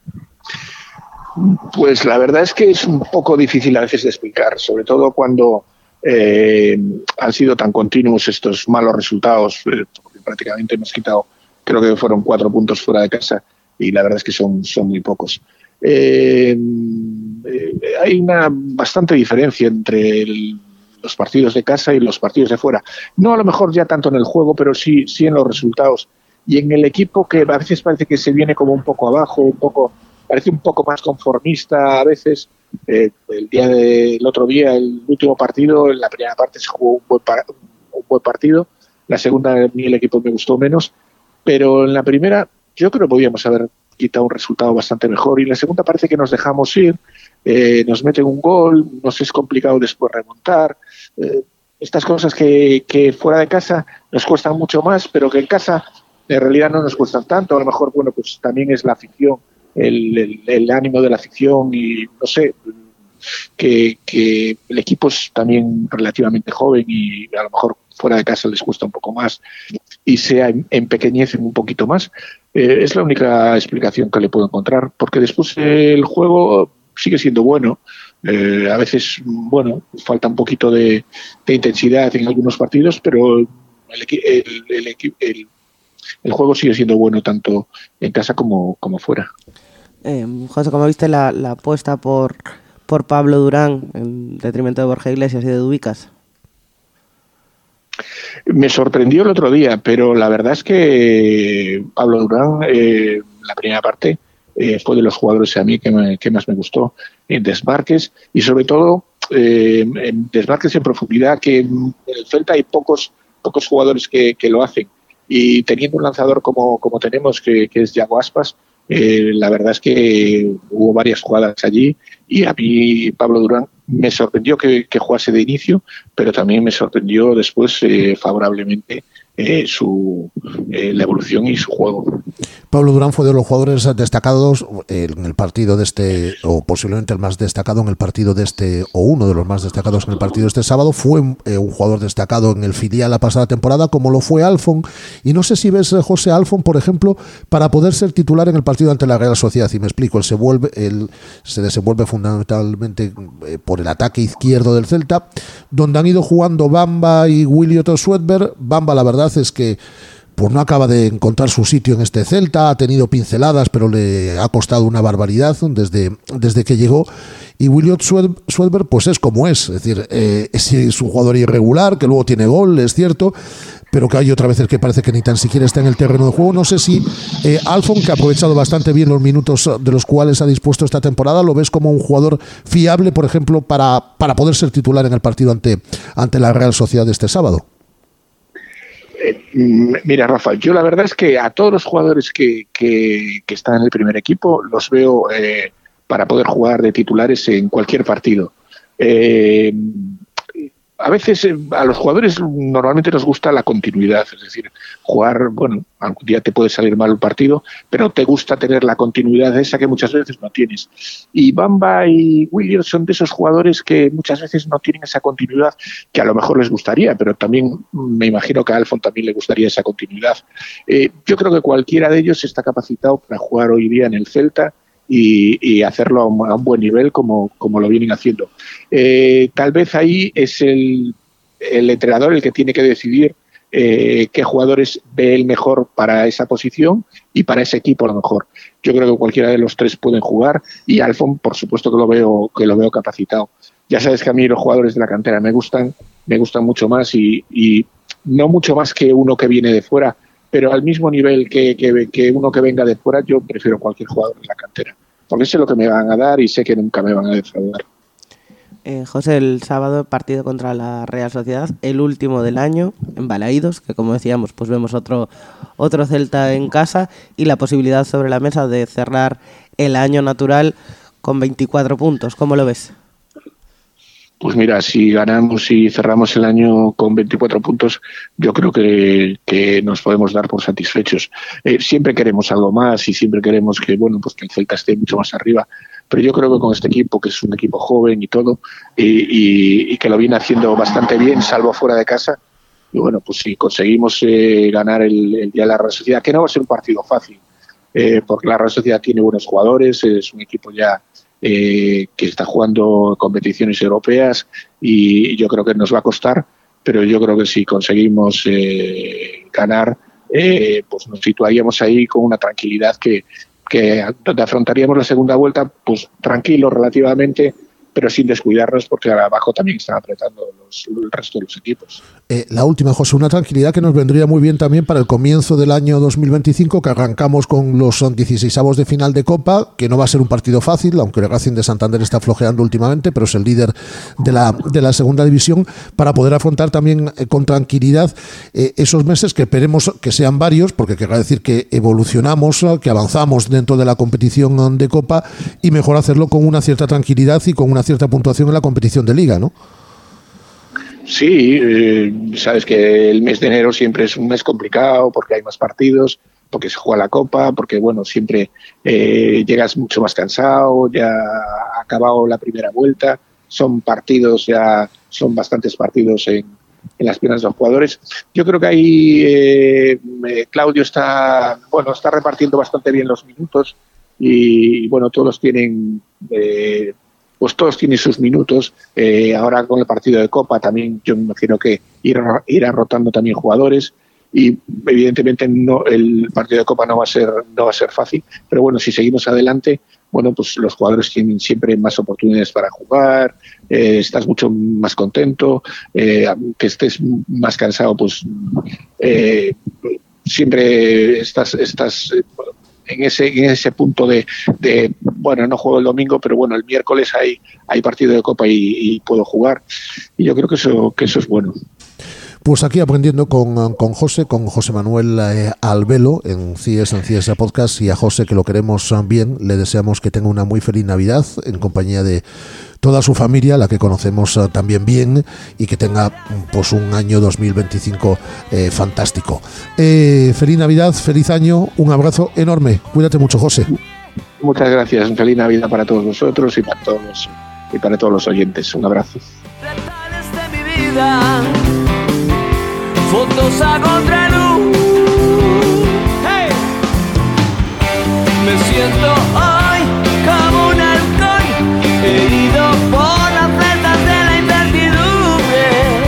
Pues la verdad es que es un poco difícil a veces de explicar, sobre todo cuando han sido tan continuos estos malos resultados, porque prácticamente hemos quitado, creo que fueron 4 puntos fuera de casa, y la verdad es que son muy pocos. Hay una bastante diferencia entre los partidos de casa y los partidos de fuera. No a lo mejor ya tanto en el juego, pero sí en los resultados. Y en el equipo, que a veces parece que se viene como un poco abajo, parece un poco más conformista a veces. El otro día, el último partido, en la primera parte se jugó un buen partido, la segunda a mí el equipo me gustó menos, pero en la primera yo creo que podíamos haber quitado un resultado bastante mejor, y en la segunda parece que nos dejamos ir, nos meten un gol, nos es complicado después remontar, estas cosas que fuera de casa nos cuestan mucho más, pero que en casa en realidad no nos cuestan tanto. A lo mejor, bueno, pues también es la afición, el ánimo de la afición, y no sé, que el equipo es también relativamente joven y a lo mejor fuera de casa les cuesta un poco más y se empequeñecen un poquito más. Es la única explicación que le puedo encontrar, porque después el juego sigue siendo bueno. A veces, bueno, falta un poquito de intensidad en algunos partidos, pero el juego sigue siendo bueno tanto en casa como fuera. José, ¿cómo viste la apuesta por Pablo Durán en detrimento de Borja Iglesias y de Dubicas? Me sorprendió el otro día, pero la verdad es que Pablo Durán, la primera parte, fue de los jugadores a mí que más me gustó en desmarques, y sobre todo en desmarques en profundidad, que en el Celta hay pocos jugadores que lo hacen, y teniendo un lanzador como tenemos, que es Yago Aspas, la verdad es que hubo varias jugadas allí, y a mí Pablo Durán me sorprendió que jugase de inicio, pero también me sorprendió después favorablemente la evolución y su juego. Pablo Durán fue de los jugadores destacados en el partido de este, o posiblemente el más destacado en el partido de este, o uno de los más destacados en el partido de este sábado. Fue un jugador destacado en el filial la pasada temporada, como lo fue Alfon. Y no sé si ves, José, Alfon, por ejemplo, para poder ser titular en el partido ante la Real Sociedad. Y me explico, él se desenvuelve fundamentalmente por el ataque izquierdo del Celta, donde han ido jugando Bamba y Williot Swedberg. Bamba, la verdad es que pues no acaba de encontrar su sitio en este Celta, ha tenido pinceladas, pero le ha costado una barbaridad desde que llegó. Y Williot Swedberg pues es como es decir, es un jugador irregular, que luego tiene gol, es cierto, pero que hay otras veces que parece que ni tan siquiera está en el terreno de juego. No sé si Alfon, que ha aprovechado bastante bien los minutos de los cuales ha dispuesto esta temporada, lo ves como un jugador fiable, por ejemplo, para poder ser titular en el partido ante la Real Sociedad de este sábado. Mira, Rafa, yo la verdad es que a todos los jugadores que están en el primer equipo los veo para poder jugar de titulares en cualquier partido. A veces a los jugadores normalmente nos gusta la continuidad, es decir, jugar, bueno, algún día te puede salir mal un partido, pero te gusta tener la continuidad esa que muchas veces no tienes. Y Bamba y Williams son de esos jugadores que muchas veces no tienen esa continuidad, que a lo mejor les gustaría, pero también me imagino que a Alfon también le gustaría esa continuidad. Yo creo que cualquiera de ellos está capacitado para jugar hoy día en el Celta y hacerlo a un buen nivel como lo vienen haciendo. Tal vez ahí es el entrenador el que tiene que decidir qué jugadores ve el mejor para esa posición y para ese equipo a lo mejor. Yo creo que cualquiera de los tres pueden jugar y Alfon, por supuesto que lo veo capacitado. Ya sabes que a mí los jugadores de la cantera me gustan mucho más y no mucho más que uno que viene de fuera, pero al mismo nivel que uno que venga de fuera, yo prefiero cualquier jugador de la cantera, porque sé lo que me van a dar y sé que nunca me van a defraudar. José, el sábado partido contra la Real Sociedad, el último del año en Balaídos, que como decíamos, pues vemos otro Celta en casa y la posibilidad sobre la mesa de cerrar el año natural con 24 puntos. ¿Cómo lo ves? Pues mira, si ganamos y cerramos el año con 24 puntos, yo creo que nos podemos dar por satisfechos. Siempre queremos algo más y siempre queremos que el Celta esté mucho más arriba. Pero yo creo que con este equipo, que es un equipo joven y todo, y que lo viene haciendo bastante bien, salvo fuera de casa, y bueno, pues si conseguimos ganar el día de la Real Sociedad, que no va a ser un partido fácil, porque la Real Sociedad tiene buenos jugadores, es un equipo ya que está jugando competiciones europeas y yo creo que nos va a costar, pero yo creo que si conseguimos ganar, pues nos situaríamos ahí con una tranquilidad que donde afrontaríamos la segunda vuelta pues tranquilo relativamente, pero sin descuidarnos, porque abajo también están apretando el resto de los equipos. La última, José, una tranquilidad que nos vendría muy bien también para el comienzo del año 2025, que arrancamos con los 16avos de final de Copa, que no va a ser un partido fácil, aunque el Racing de Santander está flojeando últimamente, pero es el líder de la segunda división, para poder afrontar también con tranquilidad esos meses que esperemos que sean varios, porque querrá decir que evolucionamos, que avanzamos dentro de la competición de Copa, y mejor hacerlo con una cierta tranquilidad y con una cierta puntuación en la competición de Liga, ¿no? Sí, sabes que el mes de enero siempre es un mes complicado porque hay más partidos, porque se juega la Copa, porque bueno, siempre llegas mucho más cansado, ya ha acabado la primera vuelta, son bastantes partidos en las piernas de los jugadores. Yo creo que ahí Claudio está repartiendo bastante bien los minutos y bueno, todos tienen sus minutos. Ahora con el partido de Copa también yo me imagino que irá rotando también jugadores y evidentemente el partido de Copa no va a ser fácil, pero bueno, si seguimos adelante, bueno, pues los jugadores tienen siempre más oportunidades para jugar, estás mucho más contento, que estés más cansado, pues siempre estás en ese punto de bueno, no juego el domingo, pero bueno, el miércoles hay partido de Copa y puedo jugar, y yo creo que eso es bueno. Pues aquí aprendiendo con José Manuel Albelo en CIES Podcast, y a José, que lo queremos bien, le deseamos que tenga una muy feliz Navidad en compañía de toda su familia, la que conocemos también bien, y que tenga pues un año 2025 fantástico. Feliz Navidad, feliz año, un abrazo enorme. Cuídate mucho, José. Muchas gracias. Feliz Navidad para todos vosotros y para todos los oyentes. Un abrazo. Fotos a contraluz. Hey. Me siento hoy como un halcón, herido por las flechas de la incertidumbre.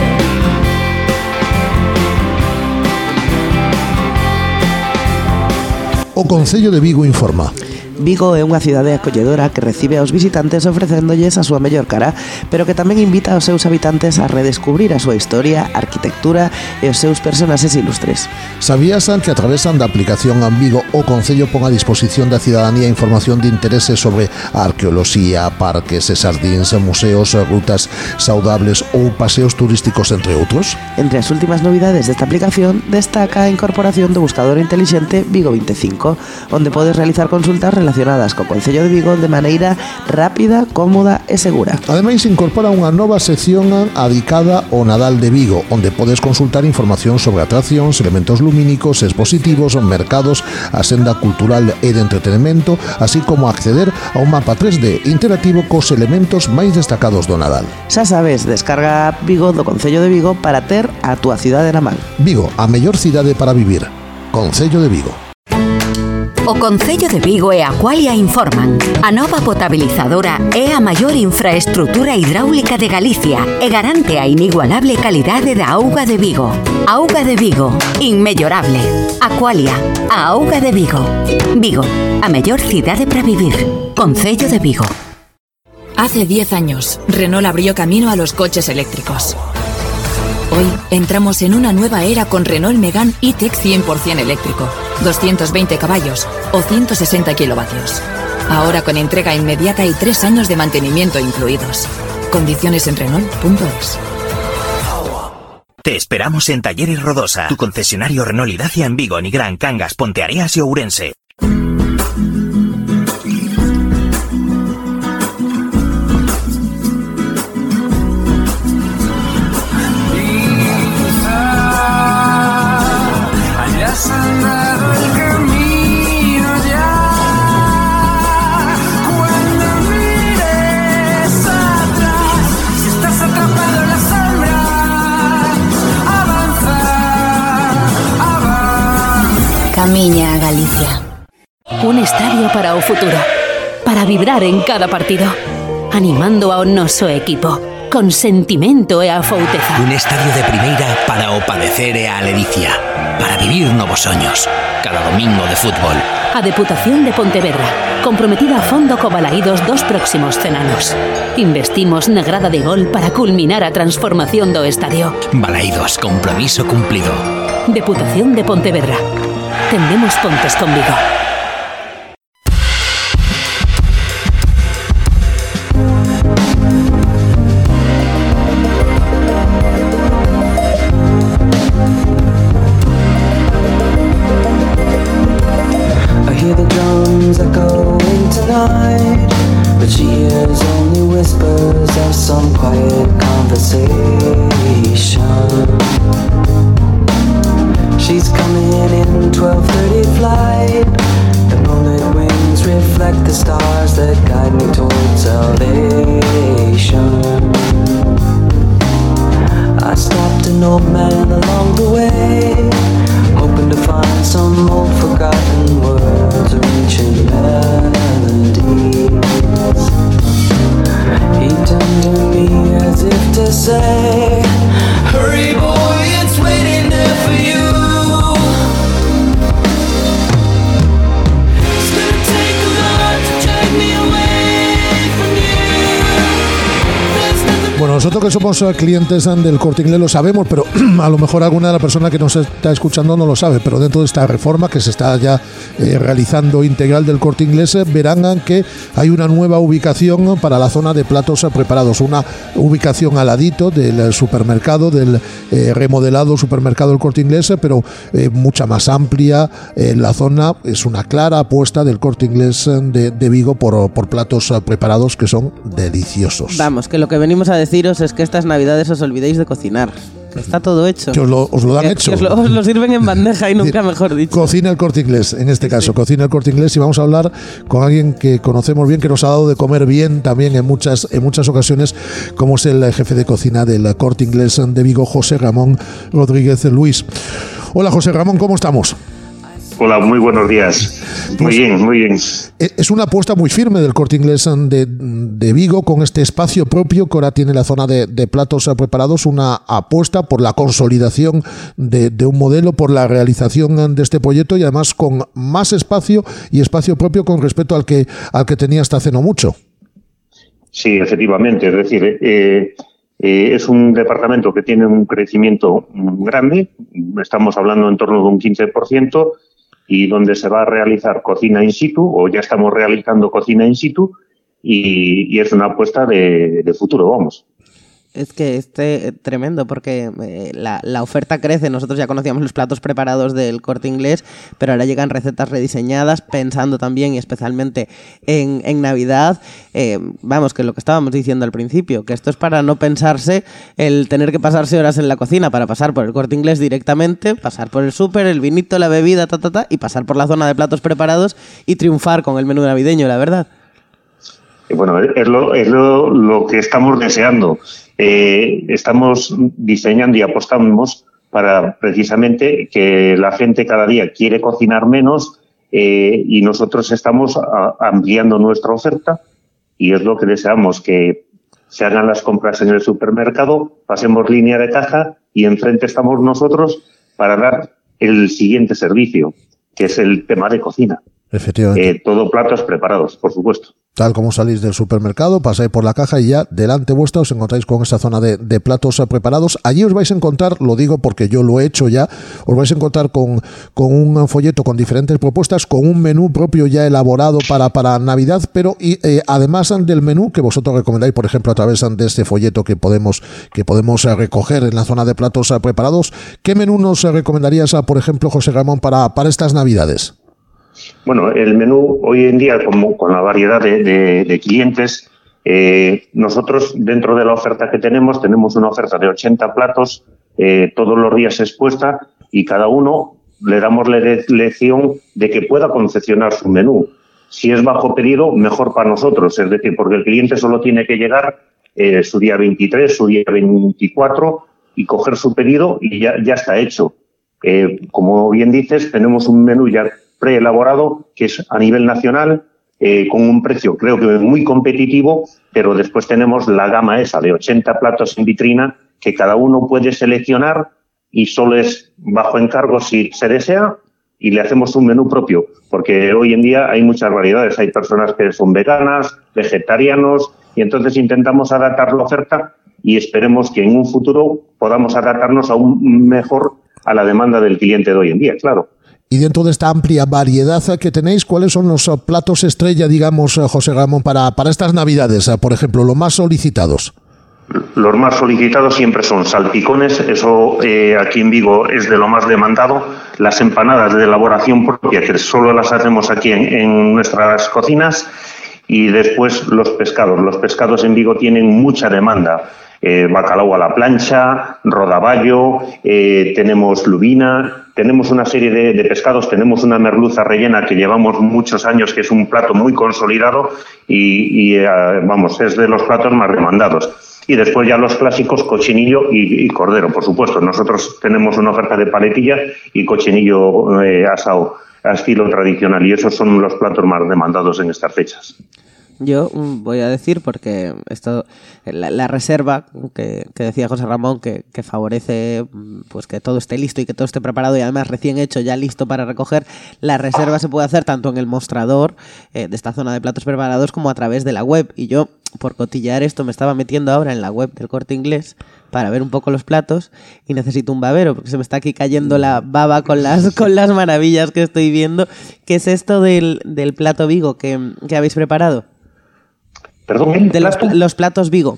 O Concello de Vigo informa. Vigo é unha cidade acolledora que recibe aos visitantes ofrecéndolles a súa mellor cara, pero que tamén invita aos seus habitantes a redescubrir a súa historia, arquitectura e os seus personaxes ilustres. Sabías que a través da aplicación Vigo o Concello pon a disposición da cidadanía información de interese sobre a arqueoloxía, parques e xardíns, museos, rutas saudables ou paseos turísticos, entre outros? Entre as últimas novidades desta aplicación destaca a incorporación do buscador intelixente Vigo 25, onde podes realizar consultas relacionadas co Concello de Vigo de maneira rápida, cómoda e segura. Ademais, incorpora unha nova sección adicada ao Nadal de Vigo, onde podes consultar información sobre atraccións, elementos lumínicos, expositivos, mercados, a senda cultural e de entretenimento, así como acceder a un mapa 3D interactivo cos elementos máis destacados do Nadal. Xa sabes, descarga a app Vigo do Concello de Vigo para ter a túa cidade na man. Vigo, a mellor cidade para vivir. Concello de Vigo. O Concello de Vigo e Aqualia informan. A nova potabilizadora é a maior infraestrutura hidráulica de Galicia e garante a inigualable calidade da auga de Vigo. Auga de Vigo, inmellorable. Aqualia, a auga de Vigo. Vigo, a mellor cidade para vivir. Concello de Vigo. Hace 10 años, Renault abrió camino a los coches eléctricos. Hoy entramos en una nueva era con Renault Megane E-Tech 100% eléctrico, 220 caballos o 160 kilovatios. Ahora con entrega inmediata y 3 años de mantenimiento incluidos. Condiciones en Renault.es. Te esperamos en Talleres Rodosa, tu concesionario Renault y Dacia en Vigo, Nigrán, Cangas, Ponteareas y Ourense. Camiña a Galicia. Un estadio para o futuro, para vibrar en cada partido, animando ao noso equipo, con sentimento e afouteza. Un estadio de primeira para o padecer e a ledicia, para vivir novos soños, cada domingo de fútbol. A Deputación de Pontevedra, comprometida a fondo co Balaídos dos próximos 100 anos. Investimos na grada de gol para culminar a transformación do estadio. Balaídos, compromiso cumplido. Deputación de Pontevedra. Tendemos pontes con Vigo. I hear the drums echoing tonight, but she hears only whispers of some quiet conversation. She's coming in 12:30 flight. The moonlit wings reflect the stars that guide me towards salvation. I stopped an old man along the way, hoping to find some old forgotten words or ancient melodies. He turned to me as if to say, hurry boy, it's waiting there for you. Bueno, Nosotros que somos clientes del Corte Inglés lo sabemos, pero a lo mejor alguna de las personas que nos está escuchando no lo sabe, pero dentro de esta reforma que se está ya realizando integral del Corte Inglés, verán que hay una nueva ubicación para la zona de platos preparados, una ubicación al ladito del supermercado, del remodelado supermercado del Corte Inglés, pero mucha más amplia. La zona es una clara apuesta del Corte Inglés de Vigo por platos preparados que son deliciosos. Vamos, que lo que venimos a deciros es que estas navidades os olvidéis de cocinar. Está todo hecho. Que os lo dan hecho. Os lo sirven en bandeja y nunca mejor dicho. Cocina el Corte Inglés, en este caso, sí. Cocina el Corte Inglés, y vamos a hablar con alguien que conocemos bien, que nos ha dado de comer bien también en muchas ocasiones, como es el jefe de cocina del Corte Inglés de Vigo, José Ramón Rodríguez Luis. Hola José Ramón, ¿cómo estamos? Hola, muy buenos días. Muy bien, muy bien. Es una apuesta muy firme del Corte Inglés de Vigo con este espacio propio que ahora tiene la zona de platos preparados, una apuesta por la consolidación de un modelo, por la realización de este proyecto, y además con más espacio y espacio propio con respecto al que tenía hasta hace no mucho. Sí, efectivamente. Es decir, es un departamento que tiene un crecimiento grande, estamos hablando en torno de un 15%, y donde se va a realizar cocina in situ, o ya estamos realizando cocina in situ, y es una apuesta de futuro, vamos. Es que tremendo, porque la oferta crece. Nosotros ya conocíamos los platos preparados del Corte Inglés, pero ahora llegan recetas rediseñadas, pensando también y especialmente en Navidad. Vamos, que lo que estábamos diciendo al principio, que esto es para no pensarse el tener que pasarse horas en la cocina, para pasar por el Corte Inglés directamente, pasar por el súper, el vinito, la bebida, y pasar por la zona de platos preparados y triunfar con el menú navideño, la verdad. Bueno, es lo que estamos deseando. Estamos diseñando y apostamos para precisamente que la gente cada día quiere cocinar menos, y nosotros estamos ampliando nuestra oferta, y es lo que deseamos, que se hagan las compras en el supermercado, pasemos línea de caja y enfrente estamos nosotros para dar el siguiente servicio, que es el tema de cocina. Efectivamente. Todo platos preparados, por supuesto. Tal como salís del supermercado, pasáis por la caja y ya delante vuestra os encontráis con esta zona de platos preparados. Allí os vais a encontrar, lo digo porque yo lo he hecho ya, os vais a encontrar con un folleto con diferentes propuestas, con un menú propio ya elaborado para Navidad, pero además del menú que vosotros recomendáis, por ejemplo, a través de este folleto que podemos recoger en la zona de platos preparados, ¿qué menú nos recomendarías, por ejemplo, José Ramón, para estas Navidades? Bueno, el menú hoy en día, como con la variedad de clientes, nosotros dentro de la oferta que tenemos una oferta de 80 platos, todos los días expuesta, y cada uno le damos la elección de que pueda confeccionar su menú. Si es bajo pedido, mejor para nosotros, es decir, porque el cliente solo tiene que llegar su día 23, su día 24 y coger su pedido y ya está hecho. Como bien dices, tenemos un menú ya preelaborado, que es a nivel nacional, con un precio creo que muy competitivo, pero después tenemos la gama esa de 80 platos en vitrina que cada uno puede seleccionar, y solo es bajo encargo si se desea, y le hacemos un menú propio, porque hoy en día hay muchas variedades, hay personas que son veganas, vegetarianos, y entonces intentamos adaptar la oferta y esperemos que en un futuro podamos adaptarnos aún mejor a la demanda del cliente de hoy en día, claro. Y dentro de esta amplia variedad que tenéis, ¿cuáles son los platos estrella, digamos, José Ramón, para estas Navidades, por ejemplo, los más solicitados? Los más solicitados siempre son salpicones, eso aquí en Vigo es de lo más demandado. Las empanadas de elaboración propia, que solo las hacemos aquí en nuestras cocinas, y después los pescados. Los pescados en Vigo tienen mucha demanda. Bacalao a la plancha, rodaballo, tenemos lubina, tenemos una serie de pescados, tenemos una merluza rellena que llevamos muchos años, que es un plato muy consolidado y vamos, es de los platos más demandados. Y después ya los clásicos, cochinillo y cordero, por supuesto. Nosotros tenemos una oferta de paletilla y cochinillo asado a estilo tradicional, y esos son los platos más demandados en estas fechas. Yo voy a decir, porque esto, la reserva que decía José Ramón, que favorece pues que todo esté listo y que todo esté preparado y además recién hecho, ya listo para recoger, la reserva se puede hacer tanto en el mostrador de esta zona de platos preparados como a través de la web. Y yo, por cotillear esto, me estaba metiendo ahora en la web del Corte Inglés para ver un poco los platos y necesito un babero porque se me está aquí cayendo la baba con las maravillas que estoy viendo. ¿Qué es esto del plato Vigo que habéis preparado? Perdón, de los platos Vigo.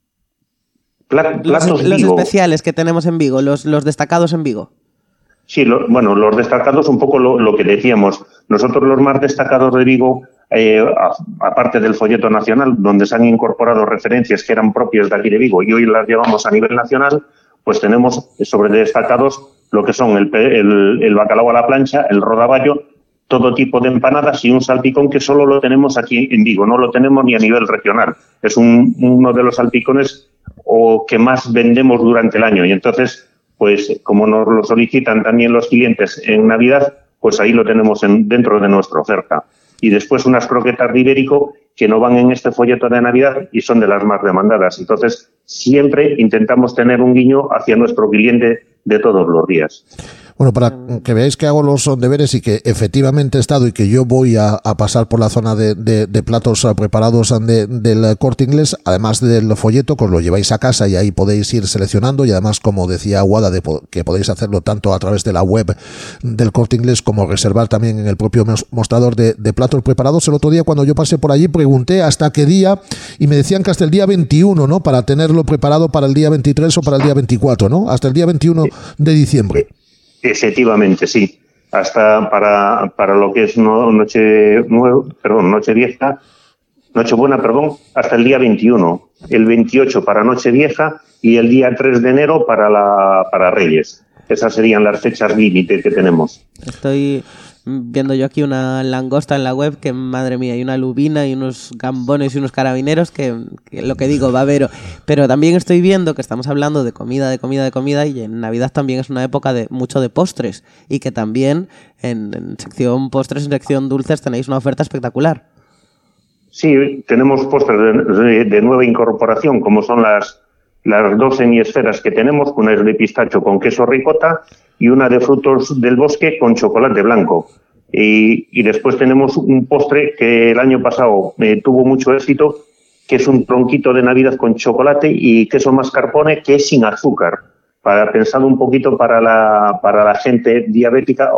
Platos los Vigo. Especiales que tenemos en Vigo, los destacados en Vigo. Sí, los destacados, un poco lo que decíamos. Nosotros los más destacados de Vigo, aparte del folleto nacional, donde se han incorporado referencias que eran propias de aquí de Vigo y hoy las llevamos a nivel nacional, pues tenemos sobre destacados lo que son el bacalao a la plancha, el rodaballo, todo tipo de empanadas y un salpicón que solo lo tenemos aquí en Vigo, no lo tenemos ni a nivel regional. Es uno de los salpicones que más vendemos durante el año y entonces, pues como nos lo solicitan también los clientes en Navidad, pues ahí lo tenemos dentro de nuestra oferta. Y después unas croquetas de ibérico que no van en este folleto de Navidad y son de las más demandadas. Entonces, siempre intentamos tener un guiño hacia nuestro cliente de todos los días. Bueno, para que veáis que hago los deberes y que efectivamente he estado y que yo voy a pasar por la zona de platos preparados del Corte Inglés, además del folleto, que os lo lleváis a casa y ahí podéis ir seleccionando y además, como decía Aguada, que podéis hacerlo tanto a través de la web del Corte Inglés como reservar también en el propio mostrador de platos preparados. El otro día cuando yo pasé por allí pregunté hasta qué día y me decían que hasta el día 21, ¿no? Para tenerlo preparado para el día 23 o para el día 24, ¿no? Hasta el día 21 de diciembre. Efectivamente, sí. Hasta para lo que es Nochebuena, hasta el día 21. El 28 para Nochevieja y el día 3 de enero para Reyes. Esas serían las fechas límite que tenemos. Estoy viendo yo aquí una langosta en la web que, madre mía, hay una lubina y unos gambones y unos carabineros que lo que digo, babero. Pero también estoy viendo que estamos hablando de comida y en Navidad también es una época mucho de postres y que también en sección postres, en sección dulces tenéis una oferta espectacular. Sí, tenemos postres de nueva incorporación, como son las 2 semiesferas que tenemos, una es de pistacho con queso ricota y una de frutos del bosque con chocolate blanco. Y después tenemos un postre que el año pasado tuvo mucho éxito, que es un tronquito de Navidad con chocolate y queso mascarpone, que es sin azúcar, pensando un poquito para la gente diabética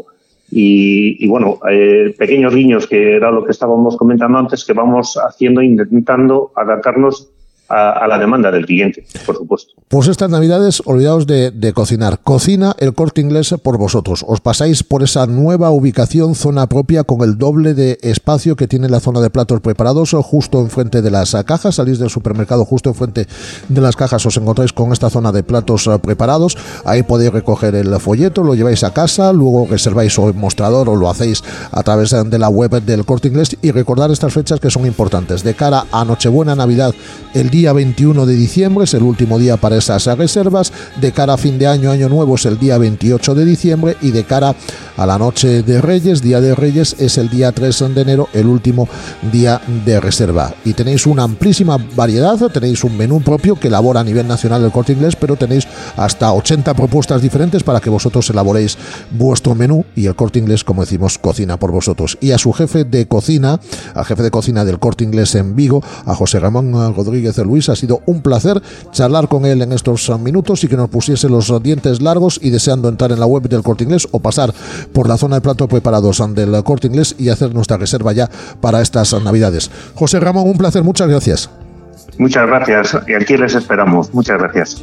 y bueno, pequeños guiños, que era lo que estábamos comentando antes, que vamos haciendo, intentando adaptarnos a la demanda del cliente, por supuesto. Pues estas Navidades, olvidaos de cocinar. Cocina el Corte Inglés por vosotros. Os pasáis por esa nueva ubicación, zona propia, con el doble de espacio que tiene la zona de platos preparados, justo enfrente de las cajas. Salís del supermercado, justo enfrente de las cajas os encontráis con esta zona de platos preparados. Ahí podéis recoger el folleto, lo lleváis a casa, luego reserváis o el mostrador o lo hacéis a través de la web del Corte Inglés. Y recordar estas fechas que son importantes. De cara a Nochebuena, Navidad, el día 21 de diciembre es el último día para esas reservas. De cara a fin de año, año nuevo, es el día 28 de diciembre. Y de cara a la noche de Reyes, Día de Reyes, es el día 3 de enero, el último día de reserva. Y tenéis una amplísima variedad, tenéis un menú propio que elabora a nivel nacional el Corte Inglés, pero tenéis hasta 80 propuestas diferentes para que vosotros elaboréis vuestro menú, y el Corte Inglés, como decimos, cocina por vosotros. Y a su jefe de cocina, al jefe de cocina del Corte Inglés en Vigo, a José Ramón Rodríguez Luis, ha sido un placer charlar con él en estos minutos y que nos pusiese los dientes largos, y deseando entrar en la web del Corte Inglés o pasar por la zona de platos preparados del Corte Inglés y hacer nuestra reserva ya para estas Navidades. José Ramón, un placer, muchas gracias. Muchas gracias, y aquí les esperamos. Muchas gracias.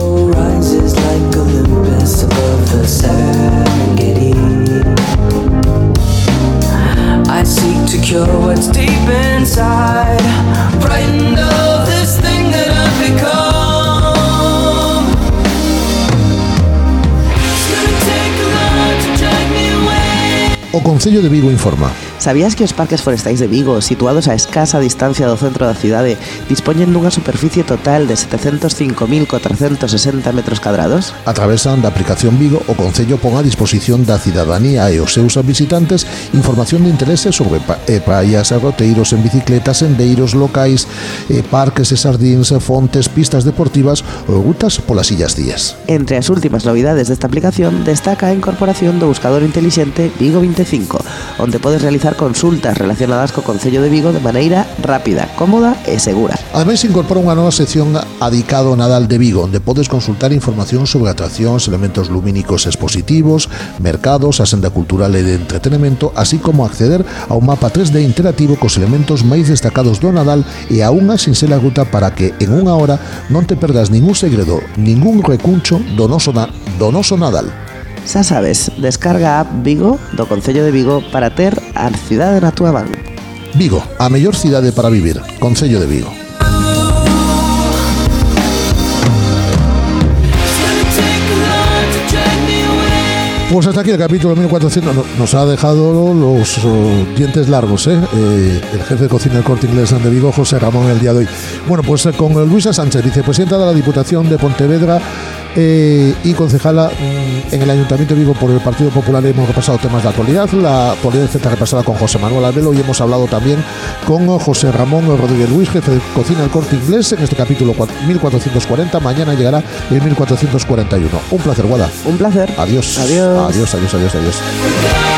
I seek to cure what's deep inside, frightened of this thing that I've become. It's gonna take a lot to drag me away. O Concello de Vigo informa. Sabías que os parques forestais de Vigo, situados a escasa distancia do centro da cidade, dispoñen dunha superficie total de 705.460 metros cadrados? A través da aplicación Vigo, o Concello pon a disposición da cidadanía e os seus visitantes información de interese sobre praias, roteiros en bicicleta, sendeiros locais, parques e sardíns, fontes, pistas deportivas ou rutas polas Illas Cíes. Entre as últimas novidades desta aplicación destaca a incorporación do buscador intelixente Vigo 25, onde podes realizar consultas relacionadas co Concello de Vigo de maneira rápida, cómoda e segura. Ademais, incorpora unha nova sección adicado ao Nadal de Vigo, onde podes consultar información sobre atraccións, elementos lumínicos expositivos, mercados, a senda cultural e de entretenimento, así como acceder a un mapa 3D interactivo cos elementos máis destacados do Nadal e a unha sinxela ruta para que en unha hora non te perdas ningún segredo, ningún recuncho do noso Nadal. Xa sabes, descarga a app Vigo do Concello de Vigo para ter a cidade na túa man. Vigo, a mellor cidade para vivir. Concello de Vigo. Pues hasta aquí el capítulo 1400. Nos ha dejado los dientes largos, el jefe de cocina del Corte Inglés de Vigo, José Ramón, el día de hoy. Bueno, pues con Luisa Sánchez, vicepresidenta de la Diputación de Pontevedra y concejala en el Ayuntamiento de Vigo por el Partido Popular, hemos repasado temas de actualidad. La actualidad está repasada con José Manuel Albelo y hemos hablado también con José Ramón Rodríguez Luis, jefe de cocina del Corte Inglés, en este capítulo 1440. Mañana llegará el 1441. Un placer, Guada. Un placer. Adiós. Adiós. Adiós.